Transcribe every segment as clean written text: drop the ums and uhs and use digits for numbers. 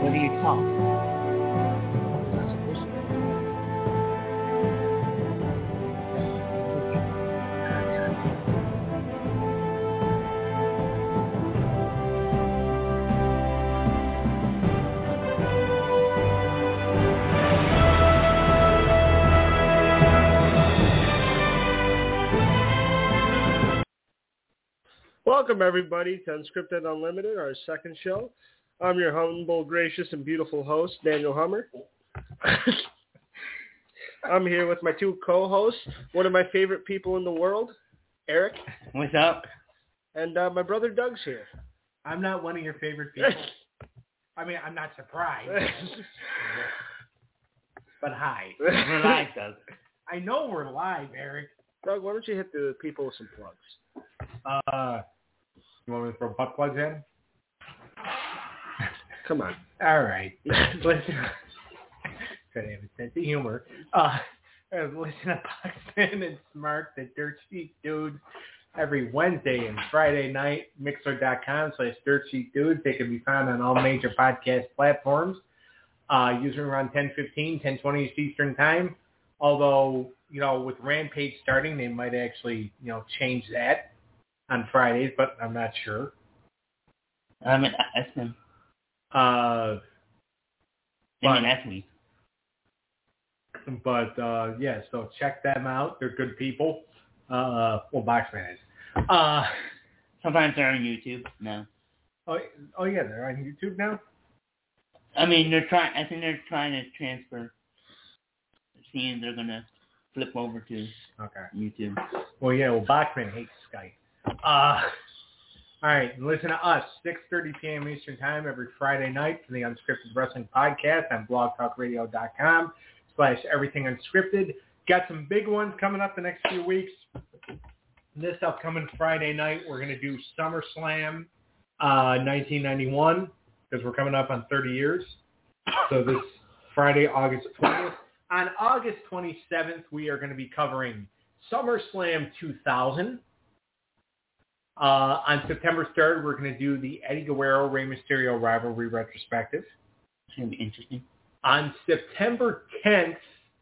What do you talk? Welcome, everybody, to Unscripted Unlimited, our second show. I'm your humble, gracious, and beautiful host, Daniel Hummer. I'm here with my two co-hosts, one of my favorite people in the world, Eric. What's up? And my brother Doug's here. I'm not one of your favorite people. I mean, I'm not surprised. But hi. We're live, Doug. I know we're live, Eric. Doug, why don't you hit the people with some plugs? You want me to throw butt plugs in? Come on. All right. Listen. Try to have a sense of humor. Listen to Boxman and Smart, the Dirt Sheet Dudes, every Wednesday and Friday night. Mixer.com/Dirt Sheet Dudes. They can be found on all major podcast platforms. Usually around 10:15, 10:20 Eastern Time. Although, with Rampage starting, they might actually, change that on Fridays, but I'm not sure. Ask him. Ask me. But, so check them out. They're good people. Boxman is. Sometimes they're on YouTube now. Oh, yeah, they're on YouTube now? I think they're trying to transfer. Seeing they're going to flip over to YouTube. Well, yeah, Bachman hates Skype. All right, listen to us, 6:30 p.m. Eastern Time every Friday night for the Unscripted Wrestling Podcast on blogtalkradio.com/everythingunscripted. Got some big ones coming up the next few weeks. This upcoming Friday night, we're going to do SummerSlam 1991 because we're coming up on 30 years. So this Friday, August 20th. On August 27th, we are going to be covering SummerSlam 2000. On September 3rd, we're going to do the Eddie Guerrero-Rey Mysterio rivalry retrospective. It's going to be interesting. On September 10th,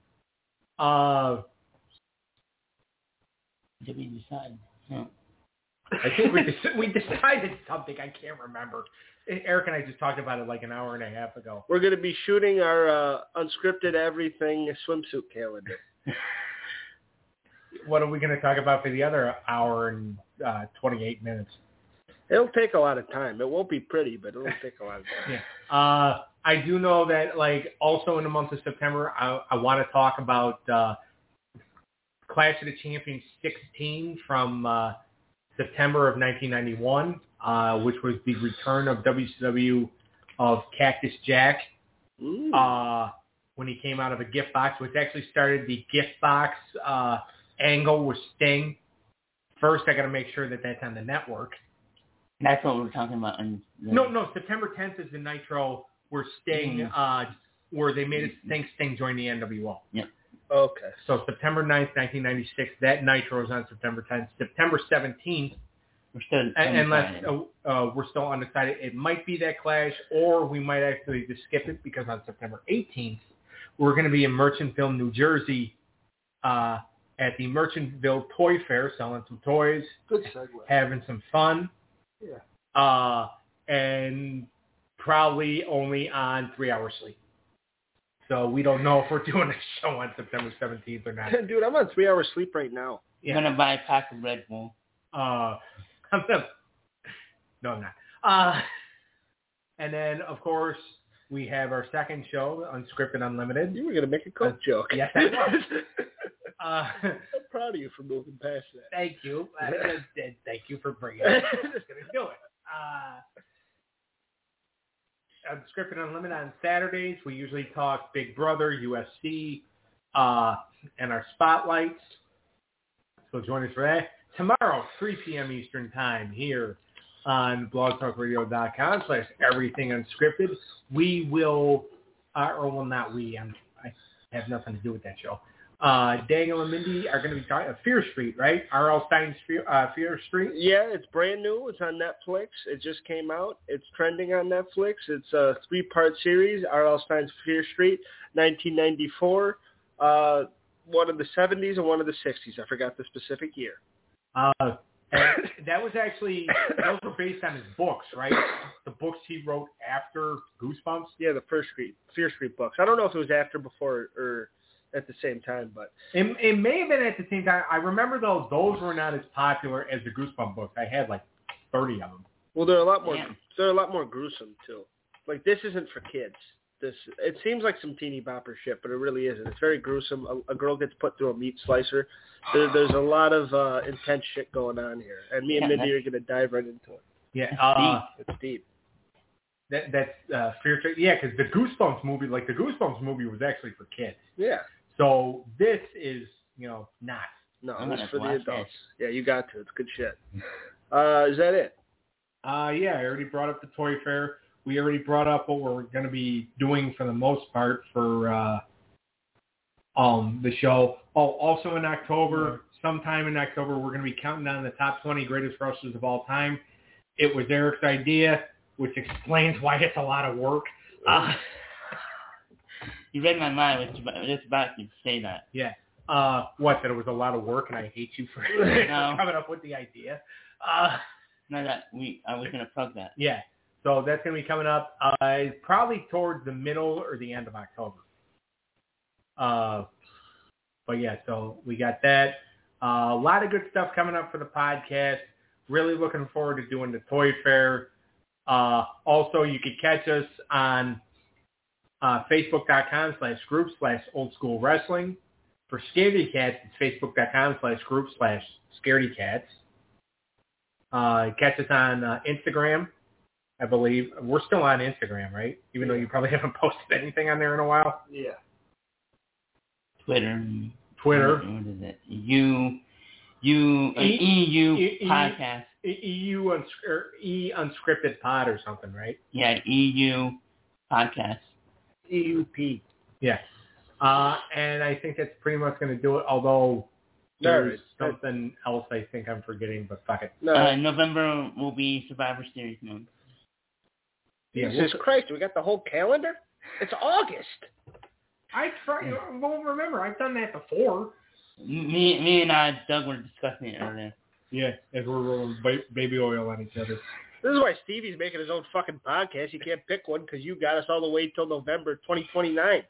did we decide? No. I think we decided something. I can't remember. Eric and I just talked about it like an hour and a half ago. We're going to be shooting our Unscripted Everything swimsuit calendar. What are we going to talk about for the other hour and 28 minutes? It'll take a lot of time. It won't be pretty, but it'll take a lot of time. Yeah. I do know that, also in the month of September, I want to talk about Clash of the Champions 16 from September of 1991, which was the return of WCW of Cactus Jack when he came out of a gift box, which actually started the gift box angle with Sting. First, I got to make sure that that's on the network. That's what we're talking about. No, September 10th is the Nitro where Sting, where they made it think Sting joined the NWO. Yep. Okay. So September 9th, 1996, that Nitro is on September 10th. September 17th, we're still unless we're still undecided. It might be that Clash, or we might actually just skip it because on September 18th, we're going to be in Merchantville, New Jersey, at the Merchantville Toy Fair, selling some toys. Good segue. Having some fun. Yeah. And probably only on 3 hours sleep. So we don't know if we're doing a show on September 17th or not. Dude, I'm on 3 hours sleep right now. Yeah. I'm going to buy a pack of Red Bull. No, I'm not. And then, of course, we have our second show, Unscripted Unlimited. You were going to make a Coke joke. Yes, I was. I'm proud of you for moving past that. Thank you. Thank you for bringing it. I'm just going to do it. Unscripted Unlimited on Saturdays. We usually talk Big Brother, UFC, and our spotlights. So join us for that. Tomorrow, 3 p.m. Eastern Time, here on blogtalkradio.com/everythingunscripted. We will, not we, I have nothing to do with that show. Daniel and Mindy are going to be talking Fear Street, right? R.L. Stein's Fear Street. Yeah, it's brand new. It's on Netflix. It just came out. It's trending on Netflix. It's a 3-part series, R.L. Stein's Fear Street, 1994, one of the 70s and one of the 60s. I forgot the specific year. And that was actually, those were based on his books, right? The books he wrote after Goosebumps? Yeah, the Fear Street books. I don't know if it was after, before, or at the same time, but... It may have been at the same time. I remember, though, those were not as popular as the Goosebumps books. I had, 30 of them. Well, they're a lot more gruesome, too. This isn't for kids. It seems like some teeny bopper shit, but it really isn't. It's very gruesome. A girl gets put through a meat slicer. There's a lot of intense shit going on here, and me and Mindy are going to dive right into it. Yeah, it's deep. That's Fear Street. Yeah, because the Goosebumps movie, was actually for kids. Yeah. So this is, not. No, it's for the adults. Yeah, you got to. It's good shit. Is that it? Yeah, I already brought up the Toy Fair. We already brought up what we're going to be doing for the most part for the show. Oh, also in October, sometime in October, we're going to be counting down the top 20 greatest wrestlers of all time. It was Eric's idea, which explains why it's a lot of work. You read my mind. I was just about to say that. Yeah. That it was a lot of work, and I hate you for coming up with the idea. No, I was going to plug that. Yeah. So that's going to be coming up probably towards the middle or the end of October. But yeah, so we got that. A lot of good stuff coming up for the podcast. Really looking forward to doing the Toy Fair. Also, you can catch us on Facebook.com/group/oldschoolwrestling. For Scaredy Cats, it's Facebook.com/group/scaredycats. Catch us on Instagram, I believe. We're still on Instagram, right? Even though you probably haven't posted anything on there in a while. Yeah. Twitter. What is it? EU podcast. EU Unscripted Pod or something, right? Yeah, EU podcast. EUP. Yeah. And I think that's pretty much going to do it, although there's something else I think I'm forgetting, but fuck it. No. November will be Survivor Series month. Yeah, Jesus Christ, we got the whole calendar? It's August. Well, remember, I've done that before. Me and Doug were discussing it earlier. Yeah, as we're rolling baby oil on each other. This is why Stevie's making his own fucking podcast. You can't pick one because you got us all the way till November 2029.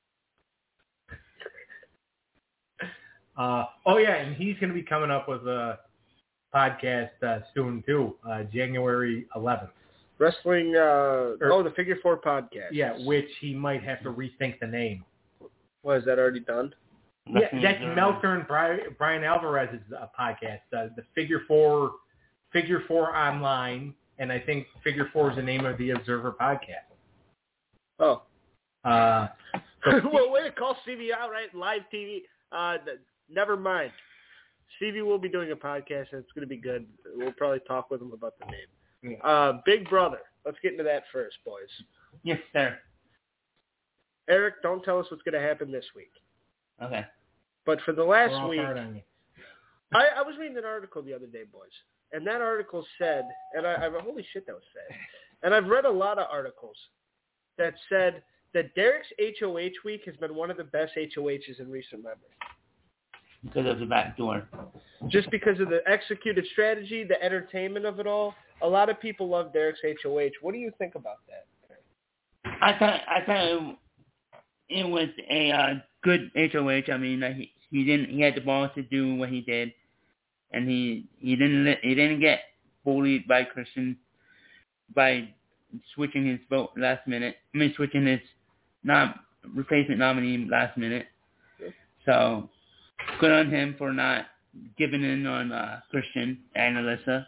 And he's going to be coming up with a podcast soon, too, January 11th. Wrestling, the Figure 4 podcast. Yeah, which he might have to rethink the name. What, is that already done? Yeah, that's Meltzer and Brian Alvarez's podcast, the Figure 4 Online, and I think Figure 4 is the name of the Observer podcast. Oh. Well, way to call Stevie out, right? Live TV. Never mind. Stevie will be doing a podcast, and it's going to be good. We'll probably talk with him about the name. Yeah. Big Brother. Let's get into that first, boys. Yes, sir. Eric, don't tell us what's going to happen this week. Okay. But for the last week, I was reading an article the other day, boys, and that article said, and holy shit, that was sad. And I've read a lot of articles that said that Derek's HOH week has been one of the best HOHs in recent memory. Because of the back door. Just because of the executed strategy, the entertainment of it all. A lot of people love Derek's HOH. What do you think about that? I thought it was a good HOH. I mean, he had the balls to do what he did, and he didn't get bullied by Christian by switching his vote last minute. I mean, switching his replacement nominee last minute. So good on him for not giving in on Christian and Alyssa.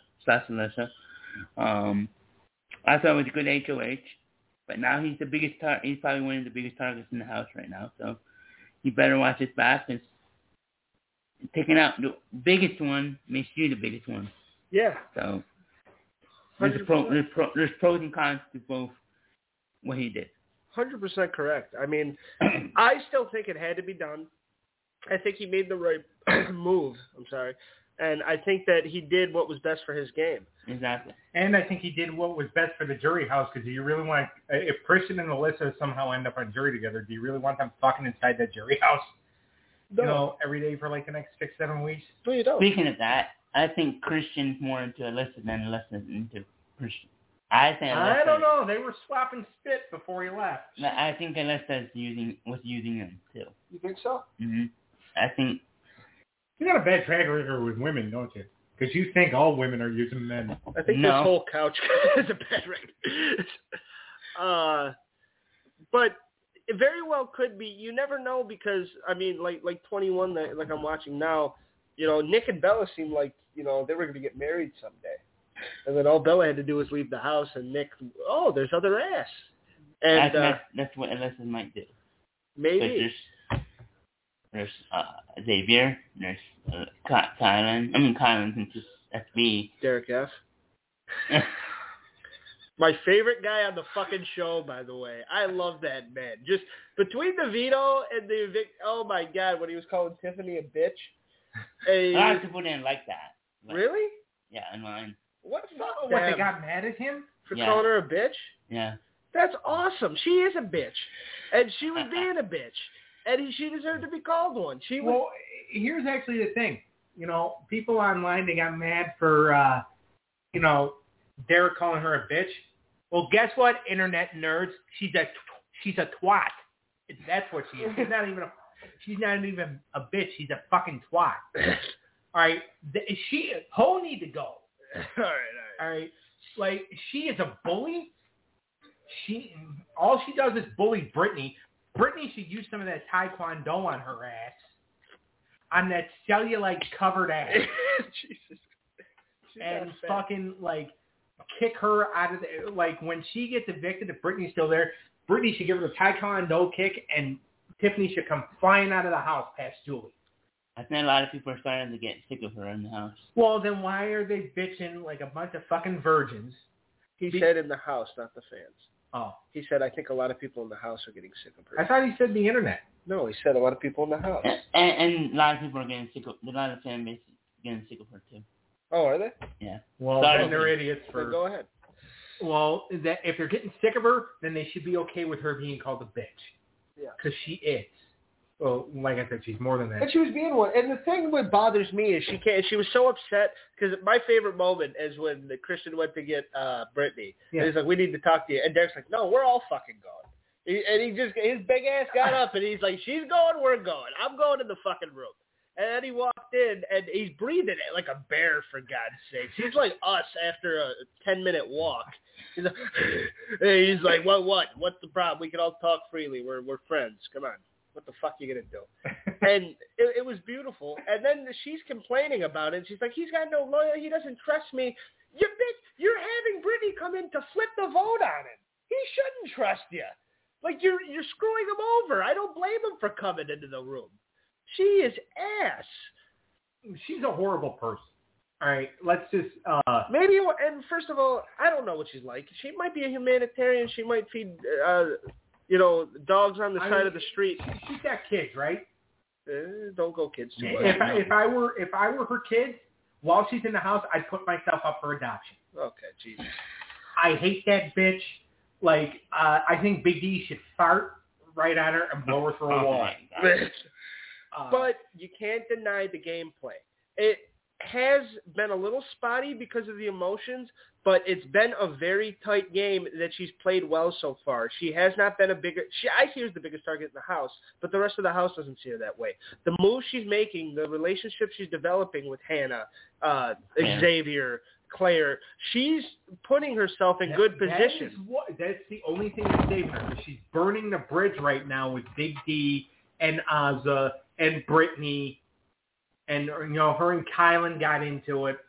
I thought it was a good HOH, but now he's the biggest. He's probably one of the biggest targets in the house right now. So he better watch his back, because taking out the biggest one makes you the biggest one. Yeah. So there's pros and cons to both what he did. 100% correct. I mean, I still think it had to be done. I think he made the right move. I'm sorry. And I think that he did what was best for his game. Exactly. And I think he did what was best for the jury house, because do you really want, if Christian and Alyssa somehow end up on jury together, do you really want them fucking inside that jury house? No. You know, every day for like the next 6-7 weeks? No, you don't. Speaking of that, I think Christian's more into Alyssa than Alyssa's into Christian. I don't know. They were swapping spit before he left. I think Alyssa was using him too. You think so? Mm-hmm. I think. You got a bad track record with women, don't you? Because you think all women are using men. I think this whole couch is a bad record. But it very well could be. You never know, because I mean, like 21, like I'm watching now. You know, Nick and Bella seemed like, you know, they were going to get married someday. And then all Bella had to do was leave the house, and Nick, there's other ass. And that's what Alyssa might do. Maybe. There's Xavier, there's Kylan, since it's SB. Derek F. My favorite guy on the fucking show, by the way. I love that man. Just between the veto and the oh my God, when he was calling Tiffany a bitch. A lot of people didn't like that. Really? Yeah, online. What the fuck? What, they got mad at him? For calling her a bitch? Yeah. That's awesome. She is a bitch. And she was being a bitch. And she deserved to be called one. Well, here's actually the thing. You know, people online, they got mad for, Derek calling her a bitch. Well, guess what, internet nerds? She's a twat. That's what she is. She's not even a bitch. She's a fucking twat. All right? Ho need to go. All right. Like, she is a bully. All she does is bully Brittany. Brittany should use some of that Taekwondo on her ass. On that cellulite covered ass. Jesus. And fucking, like, kick her out of the... Like, when she gets evicted, if Brittany's still there, Brittany should give her the Taekwondo kick, and Tiffany should come flying out of the house past Julie. I think a lot of people are starting to get sick of her in the house. Well, then why are they bitching like a bunch of fucking virgins? He said in the house, not the fans. Oh. He said, I think a lot of people in the house are getting sick of her. I thought he said the internet. No, he said a lot of people in the house. And a lot of people are getting sick of... A lot of fan base is getting sick of her, too. Oh, are they? Yeah. Well, then they're idiots for... Then go ahead. Well, if they're getting sick of her, then they should be okay with her being called a bitch. Yeah. Because she is. Well, like I said, she's more than that. And she was being one. And the thing that bothers me is she was so upset, because my favorite moment is when Christian went to get Brittany. Yeah. And he's like, we need to talk to you. And Derek's like, no, we're all fucking going. His big ass got up, and he's like, she's going, we're going. I'm going in the fucking room. And then he walked in, and he's breathing it like a bear, for God's sake. He's like us after a 10-minute walk. He's like, what? What's the problem? We can all talk freely. We're friends. Come on. What the fuck are you going to do? And it was beautiful. And then she's complaining about it. She's like, he's got no lawyer. He doesn't trust me. You bitch, you're having Brittany come in to flip the vote on him. He shouldn't trust you. Like, you're screwing him over. I don't blame him for coming into the room. She is ass. She's a horrible person. All right, let's just... Maybe, and first of all, I don't know what she's like. She might be a humanitarian. She might feed... dogs on the side of the street. She's got kids, right? Don't go kids too much. If I were her kid, while she's in the house, I'd put myself up for adoption. Okay, Jesus. I hate that bitch. Like, I think Big D should fart right on her and blow her through a wall. But you can't deny the gameplay. It has been a little spotty because of the emotions, but it's been a very tight game that she's played well so far. She has not been I see her as the biggest target in the house, but the rest of the house doesn't see her that way. The moves she's making, the relationship she's developing with Hannah, Xavier, Claire, she's putting herself in good position. That's the only thing that's saving her. She's burning the bridge right now with Big D and Azza and Brittany. And, her and Kylan got into it.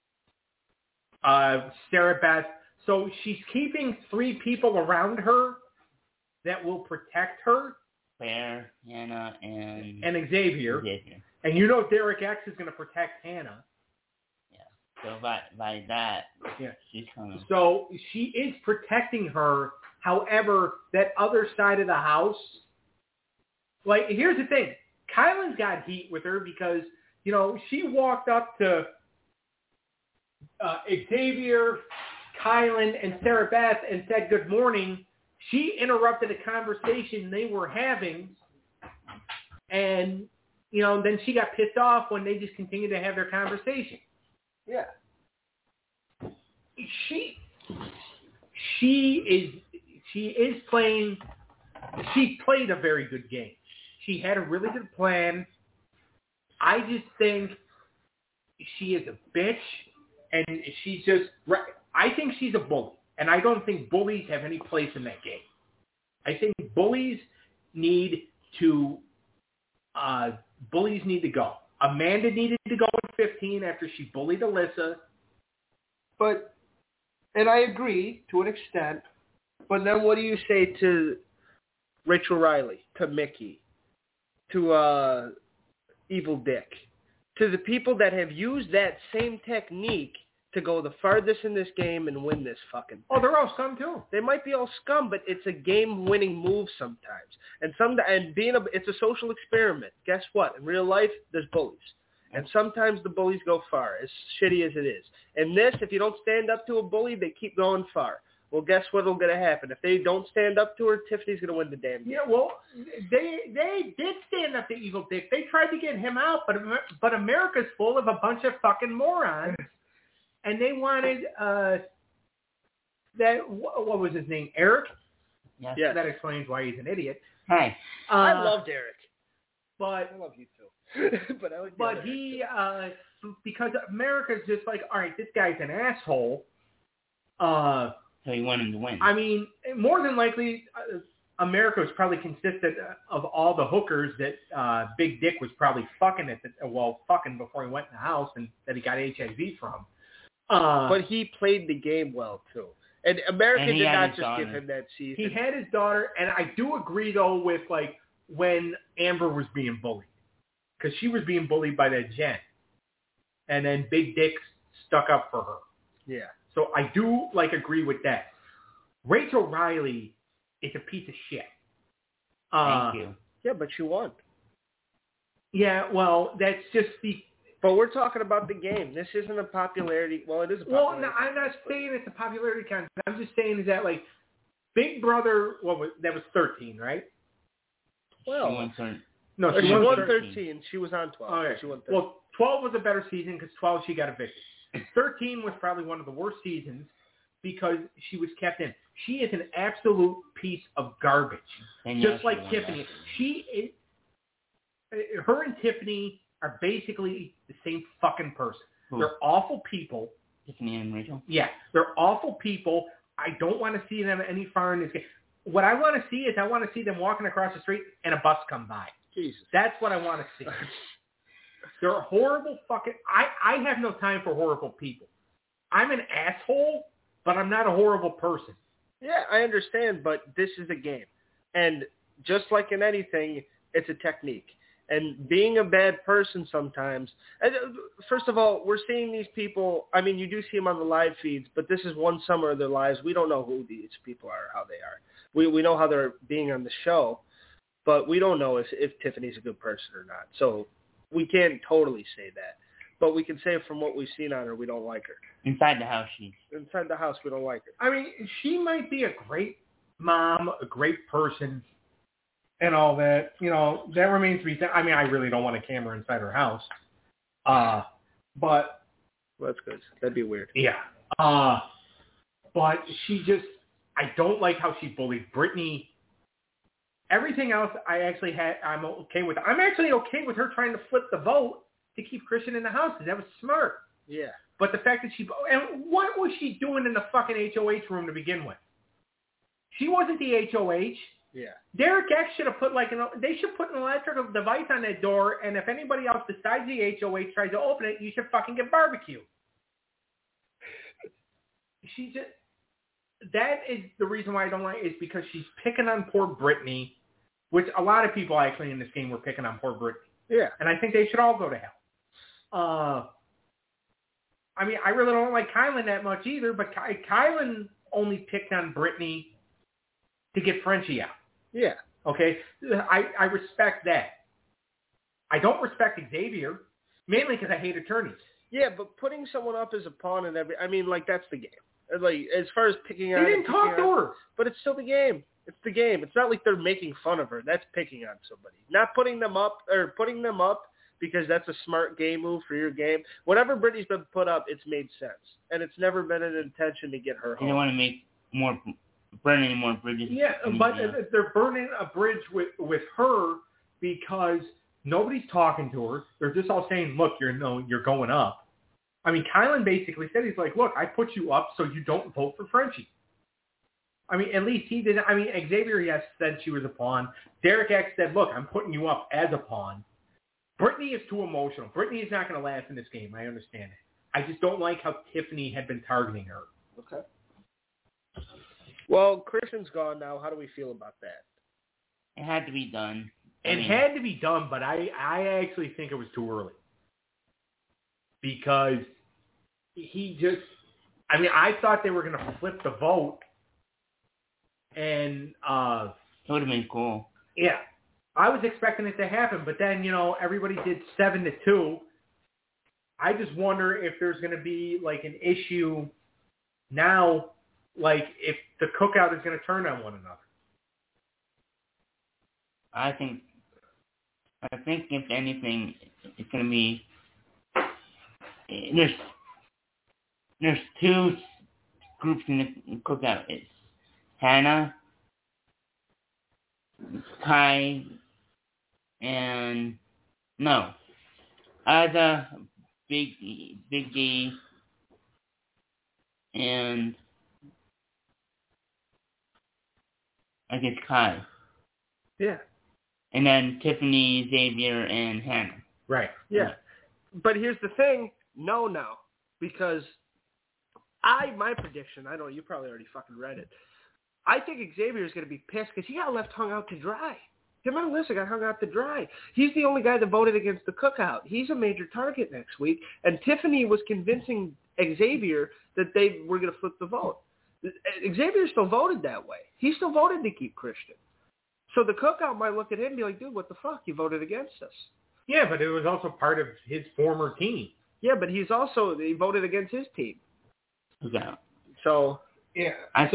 Sarah Beth. So she's keeping 3 people around her that will protect her. Claire, Hannah, and Xavier. And Derek X is going to protect Hannah. Yeah. So by that, she's coming. So she is protecting her. However, that other side of the house, like, here's the thing. Kylan's got heat with her because, she walked up to Xavier, Kylan, and Sarah Beth and said good morning. She interrupted a conversation they were having, and, then she got pissed off when they just continued to have their conversation. Yeah. She played a very good game. She had a really good plan. I just think she is a bitch, and I think she's a bully, and I don't think bullies have any place in that game. I think bullies need to go. Amanda needed to go in 15 after she bullied Alyssa. And I agree to an extent, but then what do you say to Rachel Riley, to Mickey, to Evil Dick, to the people that have used that same technique to go the farthest in this game and win this fucking thing? Oh, they're all scum too. They might be all scum, but it's a game-winning move sometimes. It's a social experiment. Guess what? In real life, there's bullies. And sometimes the bullies go far, as shitty as it is. And this, if you don't stand up to a bully, they keep going far. Well, guess what'll going to happen? If they don't stand up to her, Tiffany's going to win the damn game. Yeah, well, they did stand up to Evil Dick. They tried to get him out, but America's full of a bunch of fucking morons. And they wanted what was his name? Eric? Yes. Yes. That explains why he's an idiot. Hey. I loved Eric. But I love you too. but he, because America's just like, all right, this guy's an asshole. So you want him to win. I mean, more than likely, America was probably consisted of all the hookers that Big Dick was probably fucking before he went in the house and that he got HIV from. But he played the game well too. And America did not just give him that season. He had his daughter, and I do agree though with like when Amber was being bullied. Because she was being bullied by that Jen. And then Big Dick stuck up for her. Yeah. So I do, agree with that. Rachel Riley is a piece of shit. Thank you. Yeah, but she won. Yeah, well, that's just the... But we're talking about the game. This isn't a popularity... Well, it is a popularity contest. I'm not saying it's a popularity contest. I'm just saying is that, Big Brother... that was 13, right? 12. She won 13. No, she won 13. She was on 12. Oh, yeah. She won 13. Well, 12 was a better season because 12 she got evicted. 13 was probably one of the worst seasons because she was kept in. She is an absolute piece of garbage. Just like Tiffany. Her and Tiffany are basically the same fucking person. Who? They're awful people. Tiffany and Rachel? Yeah, they're awful people. I don't want to see them any far in this game. What I want to see is I want to see them walking across the street and a bus come by. Jesus. That's what I want to see. They're horrible fucking... I have no time for horrible people. I'm an asshole, but I'm not a horrible person. Yeah, I understand, but this is a game. And just like in anything, it's a technique. And being a bad person sometimes... First of all, we're seeing these people... I mean, you do see them on the live feeds, but this is one summer of their lives. We don't know who these people are, how they are. We know how they're being on the show, but we don't know if Tiffany's a good person or not. So we can't totally say that. But we can say from what we've seen on her, we don't like her. Inside the house, Inside the house, we don't like her. I mean, she might be a great mom, a great person, and all that. That remains to be said. I mean, I really don't want a camera inside her house. But... Well, that's good. That'd be weird. Yeah. But she just... I don't like how she bullied Brittany. Everything else, I'm okay with. I'm actually okay with her trying to flip the vote to keep Christian in the house because that was smart. Yeah. But the fact that and what was she doing in the fucking HOH room to begin with? She wasn't the HOH. Yeah. Derek X should have put they should put an electrical device on that door, and if anybody else besides the HOH tries to open it, you should fucking get barbecued. That is the reason why I don't like it, is because she's picking on poor Brittany, which a lot of people actually in this game were picking on poor Brittany. Yeah. And I think they should all go to hell. I mean, I really don't like Kylan that much either, but Kylan only picked on Brittany to get Frenchie out. Yeah. Okay? I respect that. I don't respect Xavier, mainly because I hate attorneys. Yeah, but putting someone up as a pawn and that's the game. Like, as far as picking on... They didn't talk to her. But it's still the game. It's the game. It's not like they're making fun of her. That's picking on somebody. Not putting them up because that's a smart game move for your game. Whenever Brittany's been put up, it's made sense. And it's never been an intention to get her home. They don't want to burn any more bridges. Yeah, but they're burning a bridge with her because nobody's talking to her. They're just all saying, look, you're going up. I mean, Kylan basically said, he's like, look, I put you up so you don't vote for Frenchie. I mean, at least he didn't. I mean, Xavier, yes, said she was a pawn. Derek X said, look, I'm putting you up as a pawn. Brittany is too emotional. Brittany is not going to last in this game. I understand it. I just don't like how Tiffany had been targeting her. Okay. Well, Christian's gone now. How do we feel about that? It had to be done. It had to be done, but I actually think it was too early. Because I thought they were going to flip the vote. And it would have been cool. Yeah. I was expecting it to happen, but then, everybody did 7-2. I just wonder if there's going to be, like, an issue now, like, if the cookout is going to turn on one another. I think if anything, it's going to be... There's two groups in the cookout. It's Hannah, Kai, and Aza, Big D, and I guess Kai. Yeah. And then Tiffany, Xavier, and Hannah. Right. Yeah. But here's the thing. No, now. Because my prediction, I know you probably already fucking read it. I think Xavier is going to be pissed because he got left hung out to dry. Him and Alyssa got hung out to dry. He's the only guy that voted against the cookout. He's a major target next week. And Tiffany was convincing Xavier that they were going to flip the vote. Xavier still voted that way. He still voted to keep Christian. So the cookout might look at him and be like, dude, what the fuck? You voted against us. Yeah, but it was also part of his former team. Yeah, but he voted against his team. Yeah. So, yeah. I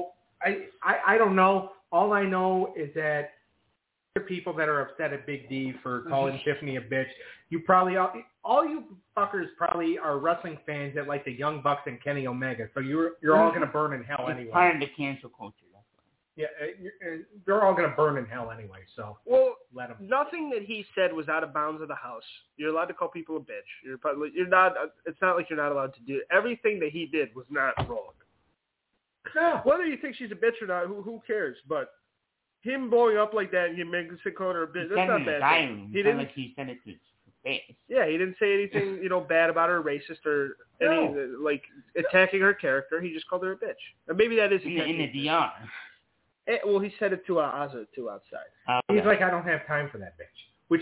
don't know. All I know is that the people that are upset at Big D for calling Tiffany a bitch, you probably, all you fuckers probably are wrestling fans that like the Young Bucks and Kenny Omega. So you're all going to burn in hell anyway. It's part of the cancel culture. Yeah, they're all going to burn in hell anyway, so let them. Nothing that he said was out of bounds of the house. You're allowed to call people a bitch. You're not. It's not like you're not allowed to do it. Everything that he did was not wrong. No. Whether you think she's a bitch or not, who cares? But him blowing up like that and you make the calling her a bitch, that's not bad. He didn't. Like he said it to his face. Yeah, he didn't say anything, bad about her, racist or any like attacking her character. He just called her a bitch. And maybe that is in the DR. Well, he said it to Azza too outside. He's like, I don't have time for that bitch, which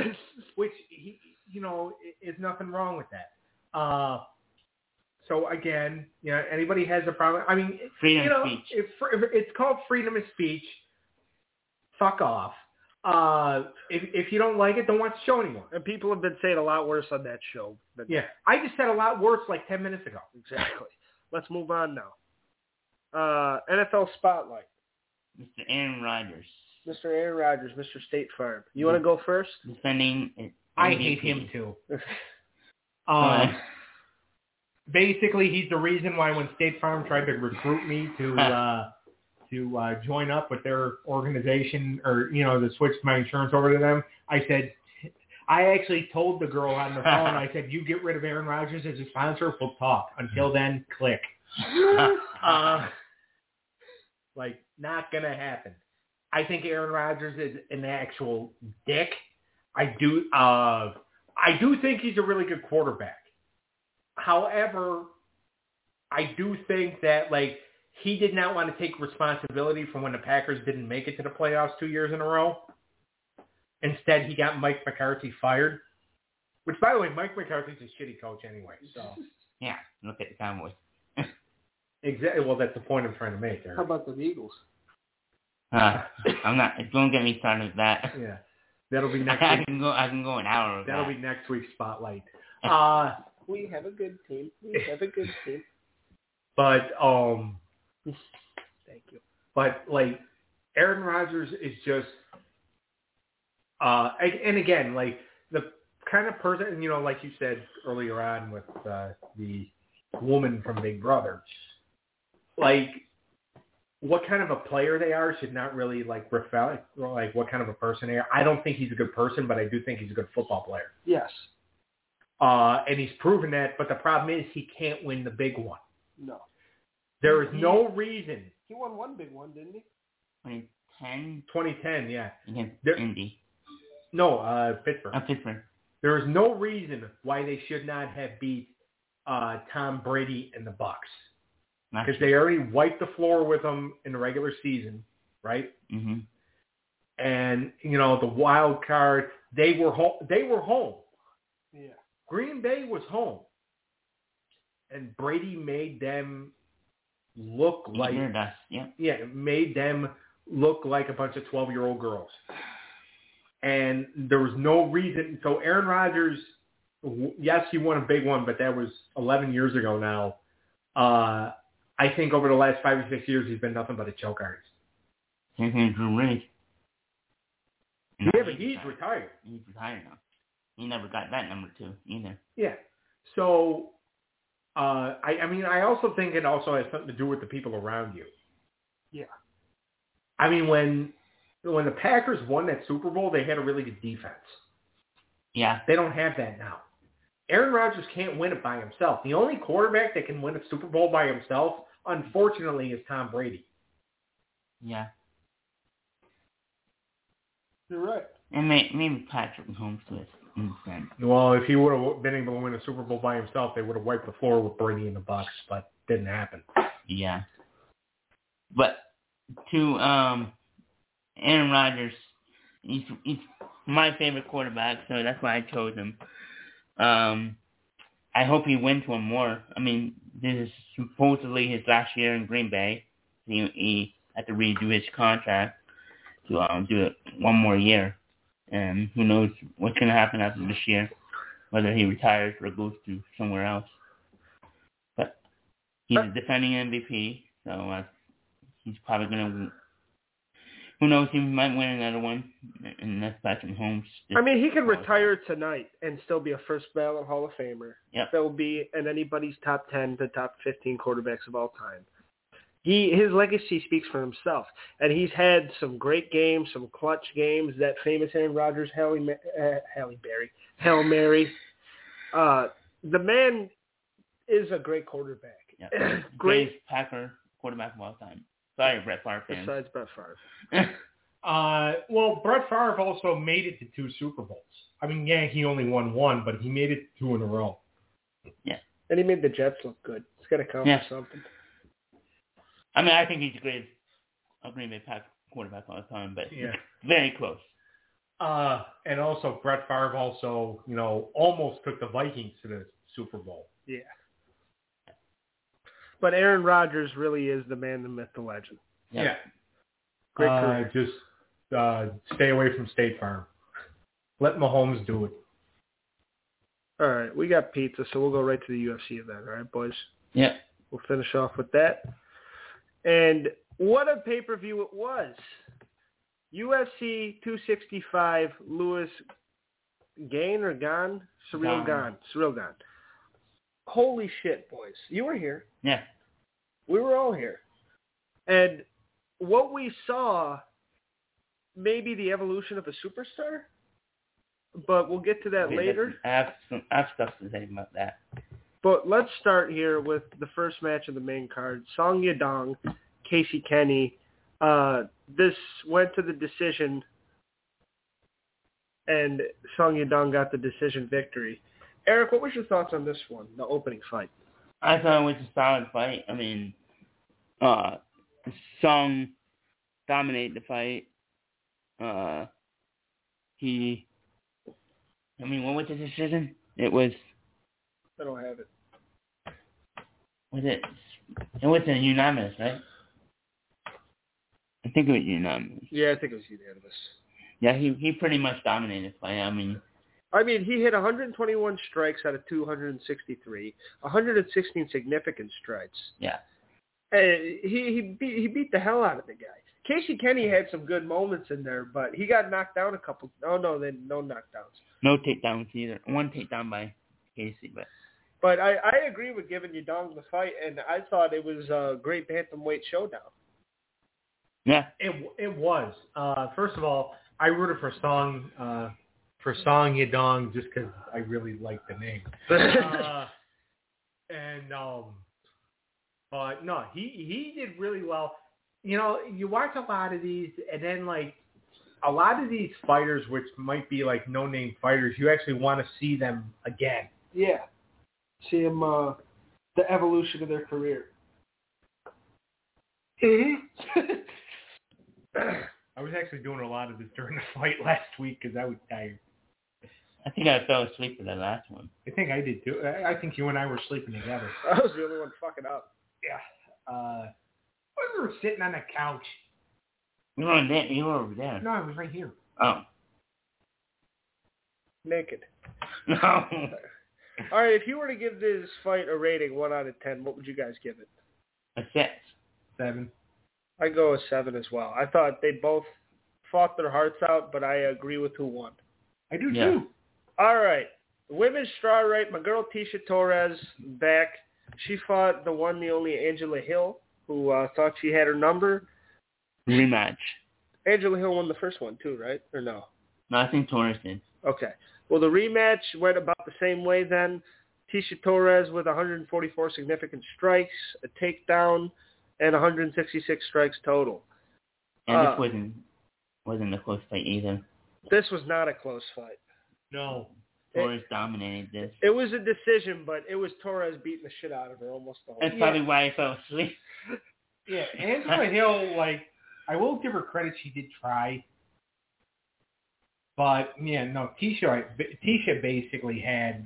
he, is nothing wrong with that. So again, anybody has a problem. I mean, freedom of speech. It's called freedom of speech. Fuck off. If you don't like it, don't watch the show anymore. And people have been saying a lot worse on that show. Yeah, I just said a lot worse like 10 minutes ago. Exactly. Let's move on now. NFL Spotlight. Mr. Aaron Rodgers. Mr. Aaron Rodgers, Mr. State Farm. You want to go first? Defending I hate him too. Basically, he's the reason why when State Farm tried to recruit me to join up with their organization or, to switch my insurance over to them, I actually told the girl on the phone, I said, you get rid of Aaron Rodgers as a sponsor, we'll talk. Until then, click. Not going to happen. I think Aaron Rodgers is an actual dick. I do think he's a really good quarterback. However, I do think that, he did not want to take responsibility for when the Packers didn't make it to the playoffs 2 years in a row. Instead, he got Mike McCarthy fired. Which, by the way, Mike McCarthy's a shitty coach anyway. So yeah, look at the Cowboys. Exactly. Well, that's the point I'm trying to make. Eric. How about the Eagles? I'm not. Don't get me started with that. Yeah. That'll be next week. I can go an hour with That'll that. be next week's spotlight. We have a good team. We have a good team. But Thank you. But like Aaron Rodgers is just and again, like the kind of person, like you said earlier on with the woman from Big Brother, like what kind of a player they are should not really reflect like what kind of a person they are. I don't think he's a good person, but I do think he's a good football player. Yes. And he's proven that, but the problem is he can't win the big one. No. There is no reason. He won one big one, didn't he? 2010? 2010, yeah. Against Indy. No, Pittsburgh. Pittsburgh. There is no reason why they should not have beat Tom Brady and the Bucks. Because they already wiped the floor with them in the regular season, right? Mm-hmm. And, the wild card, they were home. Yeah. Green Bay was home. And Brady made them look like... Yeah, made them look like a bunch of 12-year-old girls. And there was no reason. So Aaron Rodgers, yes, he won a big one, but that was 11 years ago now. I think over the last 5 or 6 years, he's been nothing but a choke artist. Same thing with Drew Brees. Yeah, but he's retired. He's retired now. He never got that number 2 either. Yeah. So, I also think it also has something to do with the people around you. Yeah. I mean, when the Packers won that Super Bowl, they had a really good defense. Yeah. They don't have that now. Aaron Rodgers can't win it by himself. The only quarterback that can win a Super Bowl by himself, unfortunately, is Tom Brady. Yeah. You're right. And maybe Patrick Mahomes to his friend. Well, if he would have been able to win a Super Bowl by himself, they would have wiped the floor with Brady and the Bucs, but didn't happen. Yeah. But to Aaron Rodgers, he's my favorite quarterback, so that's why I chose him. I hope he wins one more. I mean, this is supposedly his last year in Green Bay. He had to redo his contract to do it one more year. And who knows what's going to happen after this year, whether he retires or goes to somewhere else. But he's a defending MVP, so he's probably going to... Who knows, he might win another one, and that's Patrick Mahomes. I mean, he could retire tonight and still be a first ballot Hall of Famer. Yep. That will be in anybody's top 10 to top 15 quarterbacks of all time. His legacy speaks for himself, and he's had some great games, some clutch games. That famous Aaron Rodgers Hail Mary. The man is a great quarterback. Yep. Great Packer quarterback of all time. Sorry, Brett Favre fans. Besides Brett Favre. Well, Brett Favre also made it to 2 Super Bowls. I mean, yeah, he only won 1, but he made it 2 in a row. Yeah. And he made the Jets look good. It's got to count for something. I mean, I think he's the greatest Green Bay Packer quarterback of all time, but very close. And also, Brett Favre also, almost took the Vikings to the Super Bowl. Yeah. But Aaron Rodgers really is the man, the myth, the legend. Yeah. Great career. Just stay away from State Farm. Let Mahomes do it. All right. We got pizza, so we'll go right to the UFC event. All right, boys? Yeah. We'll finish off with that. And what a pay-per-view it was. UFC 265, Louis Gain or Gane? Ciryl Gane. Holy shit, boys. You were here. Yeah. We were all here. And what we saw, maybe the evolution of a superstar, but we'll get to that later. I have stuff to say about that. But let's start here with the first match of the main card. Song Yadong, Casey Kenny. This went to the decision, and Song Yadong got the decision victory. Eric, what was your thoughts on this one, the opening fight? I thought it was a solid fight. I mean, Song dominated the fight. What was the decision? It was... I don't have it. It was a unanimous, right? I think it was unanimous. Yeah, I think it was unanimous. Yeah, he pretty much dominated the fight. I mean, he hit 121 strikes out of 263, 116 significant strikes. Yeah. He beat the hell out of the guy. Casey Kenny had some good moments in there, but he got knocked down a couple. Oh no, no knockdowns. No takedowns either. One takedown by Casey, But I agree with giving Yadong the fight, and I thought it was a great bantamweight showdown. Yeah. It was. First of all, I rooted for Song Yadong just because I really like the name. But no, he did really well. You know, you watch a lot of these, and then like a lot of these fighters, which might be like no-name fighters, you actually want to see them again. Yeah, see them the evolution of their career. I was actually doing a lot of this during the fight last week because I was tired. I think I fell asleep for the last one. I think I did too. I think you and I were sleeping together. I was the only one fucking up. Yeah. We were sitting on the couch. You were over there. No, I was right here. Oh. Naked. No. All right, if you were to give this fight a rating 1 out of 10, what would you guys give it? A 6. 7. I go with 7 as well. I thought they both fought their hearts out, but I agree with who won. I do too. All right. The women's strawweight, my girl Tisha Torres, back. She fought the one, the only Angela Hill, who thought she had her number. Rematch. Angela Hill won the first one too, right? Or no? No, I think Torres did. Okay. Well, the rematch went about the same way then. Tisha Torres with 144 significant strikes, a takedown, and 166 strikes total. And this wasn't a close fight either. This was not a close fight. No. Torres dominated this. It was a decision, but it was Torres beating the shit out of her almost the whole time. That's probably why I fell asleep. Yeah, Angela Hill, like, I will give her credit, she did try. But, yeah, no, Tisha basically had...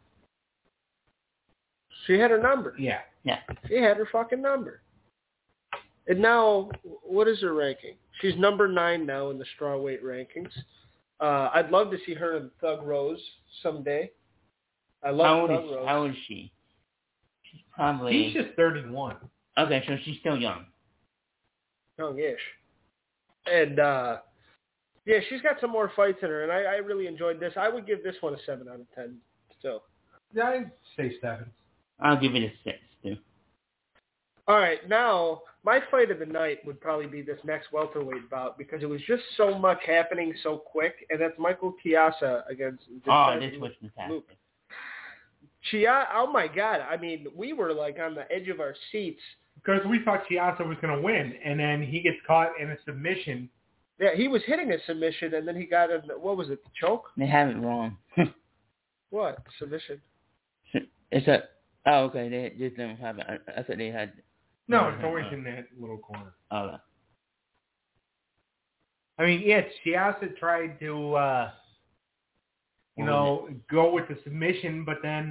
She had her number. Yeah. She had her fucking number. And now, what is her ranking? She's number 9 now in the strawweight rankings. I'd love to see her and Thug Rose someday. I love Thug Rose. How old is she? She's probably... Tisha's 31. Okay, so she's still young. Young-ish. And, yeah, she's got some more fights in her, and I really enjoyed this. I would give this one a 7 out of 10 still. Yeah, I'd say 7. I'll give it a 6, too. All right, now, my fight of the night would probably be this next welterweight bout because it was just so much happening so quick, and that's Michael Chiesa against... this was fantastic. Oh, my God. I mean, we were, like, on the edge of our seats. Because we thought Chiesa was going to win, and then he gets caught in a submission. Yeah, he was hitting a submission, and then he got a... What was it, the choke? They have it wrong. What? Submission? It's a... Oh, okay. They just don't have it. I thought they had... No, it's always in that little corner. Oh. I mean, yeah, Chiesa tried to, go with the submission, but then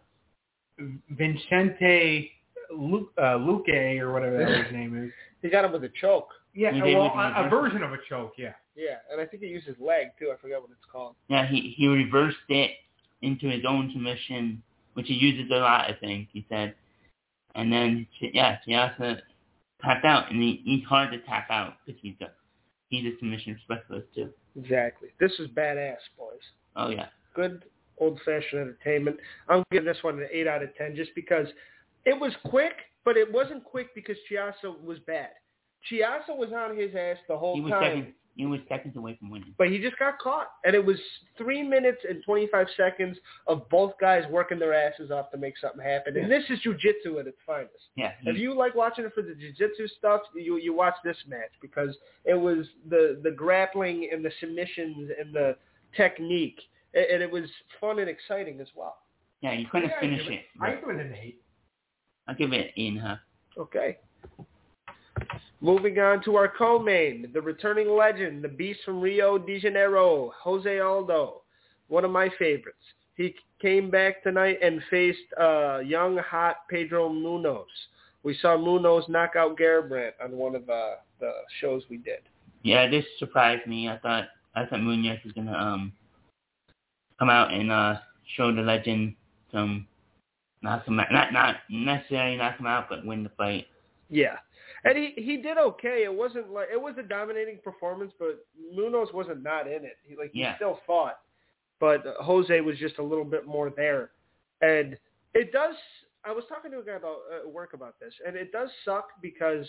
Vicente Luque, or whatever his name is. He got him with a choke. Yeah, a version of a choke, yeah. Yeah, and I think he used his leg, too. I forgot what it's called. Yeah, he reversed it into his own submission, which he uses a lot, I think, he said. And then, Chiesa tapped out, and he's hard to tap out because he's a submission specialist, too. Exactly. This was badass, boys. Oh, yeah. Good old-fashioned entertainment. I'm giving this one an 8 out of 10 just because it was quick, but it wasn't quick because Chiesa was bad. Chiesa was on his ass the whole time. He was seconds away from winning. But he just got caught. And it was 3 minutes and 25 seconds of both guys working their asses off to make something happen. And this is jiu-jitsu at its finest. Yeah. If you like watching it for the jiu-jitsu stuff, you watch this match because it was the grappling and the submissions and the technique. And it was fun and exciting as well. Yeah, you couldn't finish it. I give it an 8. I'll give it an 8.5. Okay. Moving on to our co-main, the returning legend, the beast from Rio de Janeiro, Jose Aldo, one of my favorites. He came back tonight and faced young, hot Pedro Munoz. We saw Munoz knock out Garbrandt on one of the shows we did. Yeah, this surprised me. I thought I thought Munoz was gonna come out and show the legend some knock him out, not necessarily knock him out, but win the fight. Yeah. And he did okay. It wasn't like it was a dominating performance, but Munoz wasn't not in it. He still fought, but Jose was just a little bit more there. And it does. I was talking to a guy about work about this, and it does suck because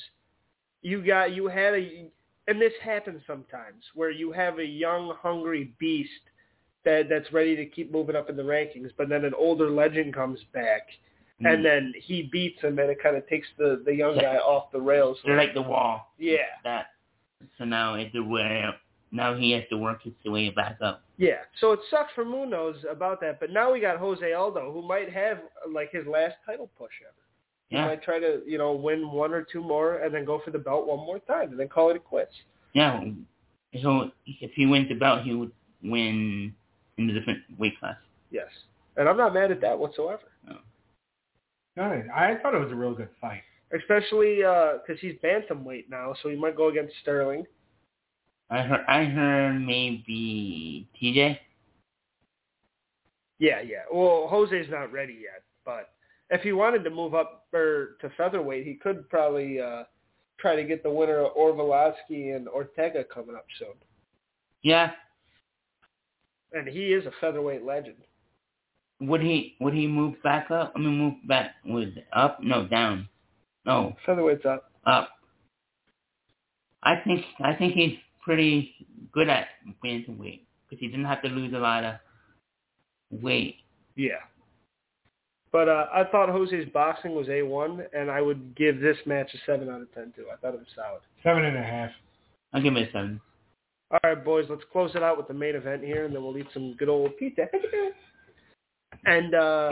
and this happens sometimes where you have a young, hungry beast that's ready to keep moving up in the rankings, but then an older legend comes back. And then he beats him, and it kind of takes the young guy off the rails. They're like the wall. Yeah. So now now he has to work his way back up. Yeah. So it sucks for Munoz about that, but now we got Jose Aldo, who might have like his last title push ever. He might try to win one or two more, and then go for the belt one more time, and then call it quits. Yeah. So if he wins the belt, he would win in a different weight class. Yes. And I'm not mad at that whatsoever. No, I thought it was a real good fight. Especially because he's bantamweight now, so he might go against Sterling. I heard maybe TJ. Yeah. Well, Jose's not ready yet, but if he wanted to move up to featherweight, he could probably try to get the winner of Orlovsky and Ortega coming up soon. Yeah. And he is a featherweight legend. Would he move back up? I mean, move back up? No, down. No. Featherweight's up. Up. I think he's pretty good at bantamweight because he didn't have to lose a lot of weight. Yeah. But I thought Jose's boxing was A1, and I would give this match a 7 out of 10 too. I thought it was solid. 7.5. I'll give it a 7. All right, boys, let's close it out with the main event here, and then we'll eat some good old pizza. And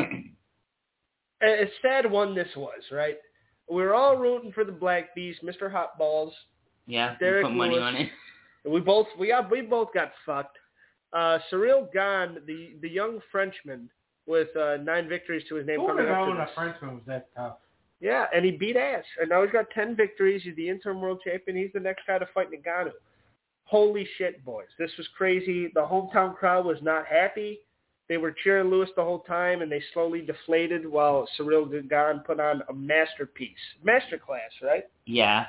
a sad one this was, right? We were all rooting for the Black Beast, Mr. Hot Balls. Yeah, Derek we put money Lewis. on it. We both got fucked. Cyril Gane, the young Frenchman with 9 victories to his name. Who would have known a Frenchman was that tough? Yeah, and he beat ass. And now he's got 10 victories. He's the interim world champion. He's the next guy to fight Ngannou. Holy shit, boys. This was crazy. The hometown crowd was not happy. They were cheering Lewis the whole time, and they slowly deflated while Cyril Gane put on a masterpiece. Masterclass, right? Yeah.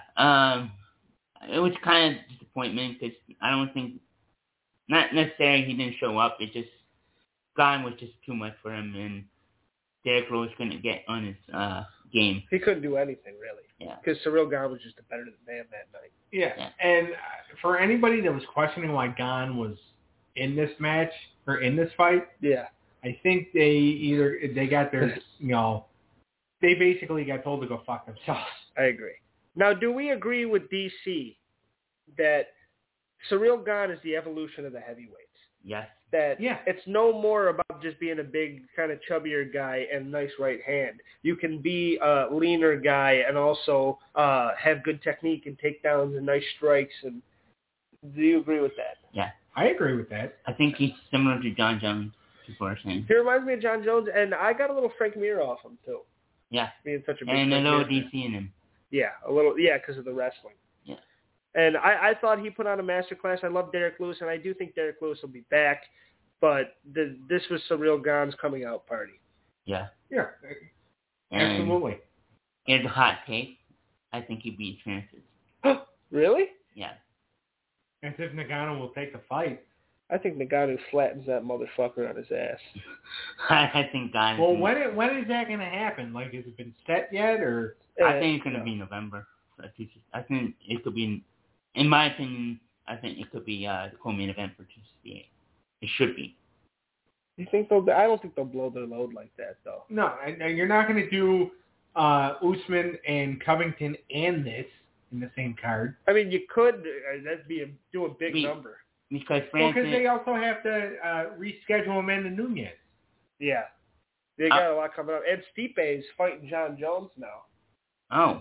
It was kind of disappointment because I don't think, not necessarily he didn't show up. It just, Gane was just too much for him, and Derek Lewis couldn't get on his game. He couldn't do anything, really. Yeah. Because Cyril Gane was just a better man that night. Yeah. And for anybody that was questioning why Gane was in this match, or in this fight, yeah, I think they got their, they basically got told to go fuck themselves. I agree. Now, do we agree with DC that Cyril Gane is the evolution of the heavyweights? Yes. That it's no more about just being a big, kind of chubbier guy and nice right hand. You can be a leaner guy and also have good technique and takedowns and nice strikes. And do you agree with that? Yeah. I agree with that. I think he's similar to John Jones, people are saying. He reminds me of John Jones, and I got a little Frank Mir off him, too. Yeah. Being such a big and a little Mir DC in him. Yeah, a little, because of the wrestling. Yeah. And I thought he put on a masterclass. I love Derek Lewis, and I do think Derek Lewis will be back, but this was Cyril Gane's coming out party. Yeah. Yeah. Absolutely. Here's a hot take. I think he beat Francis. Really? Yeah. As if Ngannou will take the fight. I think Ngannou flattens that motherfucker on his ass. I think Gane. Well, when is that going to happen? Like, has it been set yet, or? I think it's going to be November. I think it could be, in my opinion, I think it could be the co-main event for 268. It should be. You think they'll? I don't think they'll blow their load like that, though. No, and you're not going to do Usman and Covington and this in the same card. I mean, you could. That'd be a big number. Because Francis... Well, because they also have to reschedule Amanda Nunes. Yeah. They got a lot coming up. And Stipe's fighting John Jones now. Oh.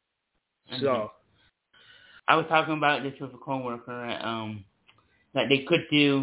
So. I was talking about this with a coworker that they could do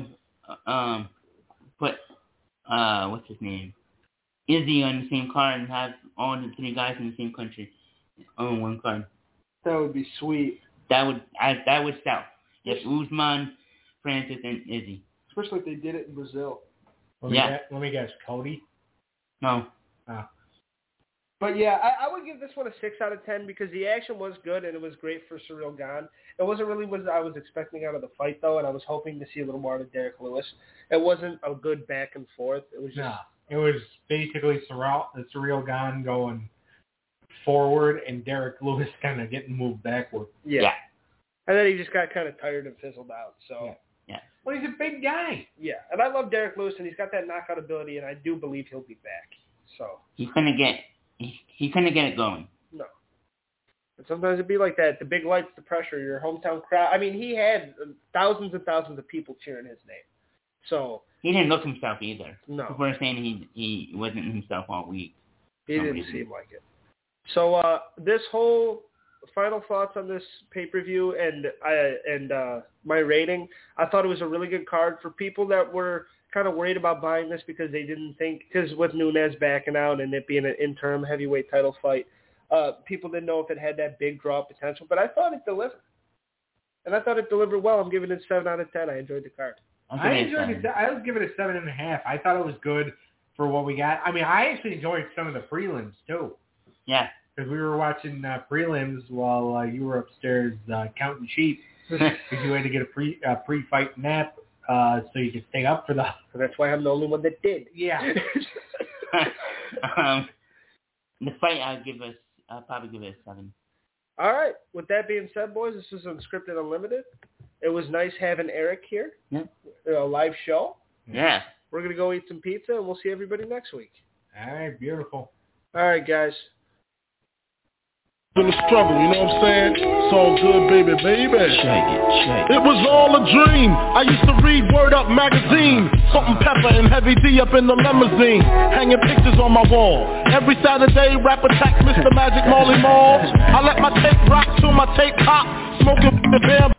put what's his name? Izzy on the same card and have all the 3 guys in the same country on one card. That would be sweet. That would sell. If Usman Francis and Izzy. Especially if they did it in Brazil. Let me guess, Cody? No. Oh. But yeah, I would give this one a 6 out of 10 because the action was good and it was great for Ciryl Gane. It wasn't really what I was expecting out of the fight though, and I was hoping to see a little more out of Derek Lewis. It wasn't a good back and forth. It was just... No, it was basically Ciryl Gane going forward and Derek Lewis kind of getting moved backward. Yeah. And then he just got kind of tired and fizzled out. So. Yeah. Well, he's a big guy. Yeah, and I love Derek Lewis, and he's got that knockout ability, and I do believe he'll be back. So. He's gonna get it going. No. And sometimes it'd be like that. The big lights, the pressure, your hometown crowd. I mean, he had thousands and thousands of people cheering his name. So. He didn't look himself either. No. People were saying he wasn't himself all week. He didn't seem like it. So this whole final thoughts on this pay-per-view and my rating, I thought it was a really good card for people that were kind of worried about buying this because they didn't think, because with Nunes backing out and it being an interim heavyweight title fight, people didn't know if it had that big draw potential, but I thought it delivered. And I thought it delivered well. I'm giving it 7 out of 10. I enjoyed the card. I enjoyed it. I would give it a 7.5. I thought it was good for what we got. I mean, I actually enjoyed some of the prelims too. Yeah. Because we were watching prelims while you were upstairs counting sheep because you had to get a pre-fight nap so you could stay up for the... So that's why I'm the only one that did. Yeah. The fight, I'll probably give it a 7. All right. With that being said, boys, this is Unscripted Unlimited. It was nice having Eric here. Yeah. A live show. Yeah. We're going to go eat some pizza, and we'll see everybody next week. All right. Beautiful. All right, guys. In the struggle, you know what I'm saying? It's all good, baby. Shake it. It was all a dream. I used to read Word Up magazine. Salt-N-Pepa and Heavy D up in the limousine. Hanging pictures on my wall. Every Saturday, rap attacks Mr. Magic Marley Marl. I let my tape rock till my tape pop. Smoking the bear.